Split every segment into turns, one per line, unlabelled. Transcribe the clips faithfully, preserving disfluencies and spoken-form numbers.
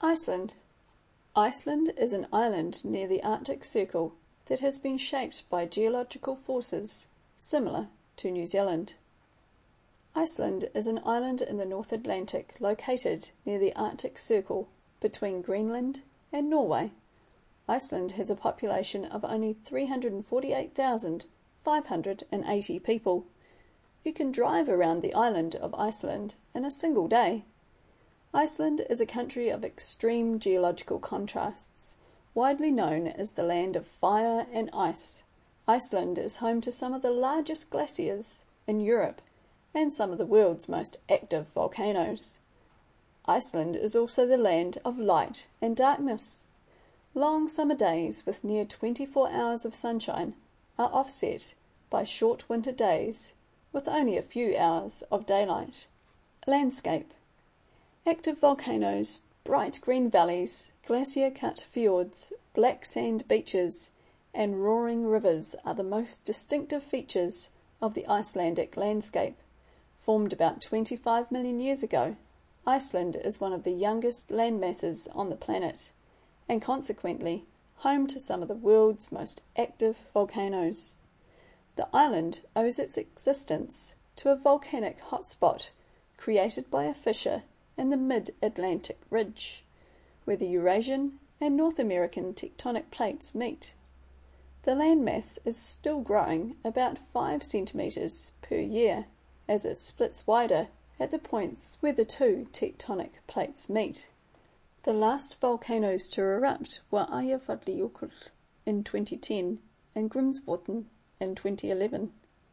Iceland. Iceland is an island near the Arctic Circle that has been shaped by geological forces similar to New Zealand. Iceland is an island in the North Atlantic located near the Arctic Circle between Greenland and Norway. Iceland has a population of only three hundred forty-eight thousand five hundred eighty people. You can drive around the island of Iceland in a single day. Iceland is a country of extreme geological contrasts, widely known as the land of fire and ice. Iceland is home to some of the largest glaciers in Europe and some of the world's most active volcanoes. Iceland is also the land of light and darkness. Long summer days with near twenty-four hours of sunshine are offset by short winter days with only a few hours of daylight. Landscape. Active volcanoes, bright green valleys, glacier-cut fjords, black sand beaches, and roaring rivers are the most distinctive features of the Icelandic landscape. Formed about twenty-five million years ago, Iceland is one of the youngest landmasses on the planet, and consequently home to some of the world's most active volcanoes. The island owes its existence to a volcanic hotspot created by a fissure in the mid-Atlantic ridge, where the Eurasian and North American tectonic plates meet. The landmass is still growing about five centimetres per year as it splits wider at the points where the two tectonic plates meet. The last volcanoes to erupt were Eyjafjallajökull in twenty ten and Grímsvötn in twenty eleven.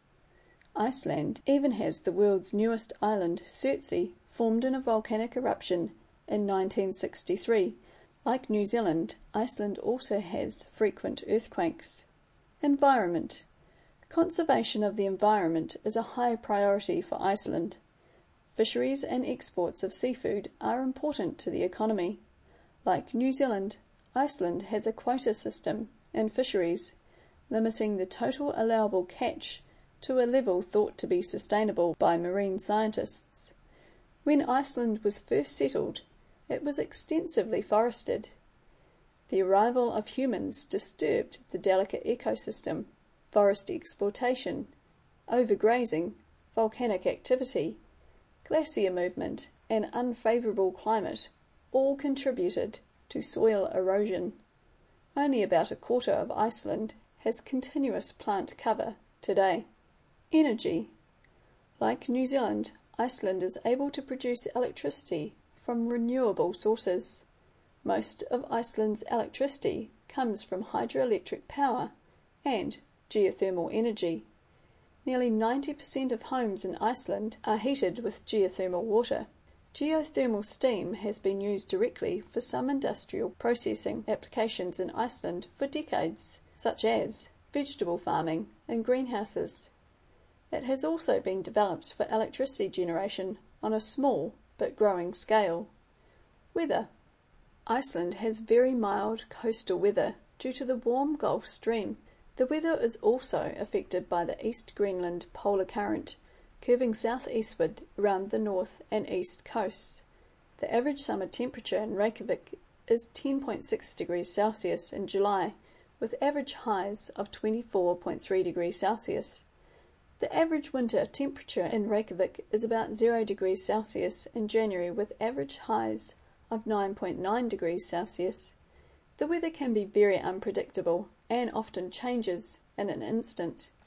Iceland even has the world's newest island, Surtsey, formed in a volcanic eruption in nineteen sixty-three. Like New Zealand, Iceland also has frequent earthquakes. Environment. Conservation of the environment is a high priority for Iceland. Fisheries and exports of seafood are important to the economy. Like New Zealand, Iceland has a quota system in fisheries, limiting the total allowable catch to a level thought to be sustainable by marine scientists. When Iceland was first settled, it was extensively forested. The arrival of humans disturbed the delicate ecosystem. Forest exploitation, overgrazing, volcanic activity, glacier movement, and unfavourable climate all contributed to soil erosion. Only about a quarter of Iceland has continuous plant cover today. Energy. Like New Zealand, Iceland is able to produce electricity from renewable sources. Most of Iceland's electricity comes from hydroelectric power and geothermal energy. Nearly ninety percent of homes in Iceland are heated with geothermal water. Geothermal steam has been used directly for some industrial processing applications in Iceland for decades, such as vegetable farming and greenhouses. It has also been developed for electricity generation on a small but growing scale. Weather. Iceland has very mild coastal weather due to the warm Gulf Stream. The weather is also affected by the East Greenland polar current, curving southeastward around the north and east coasts. The average summer temperature in Reykjavik is ten point six degrees Celsius in July, with average highs of twenty-four point three degrees Celsius. The average winter temperature in Reykjavik is about zero degrees Celsius in January, with average highs of nine point nine degrees Celsius. The weather can be very unpredictable and often changes in an instant.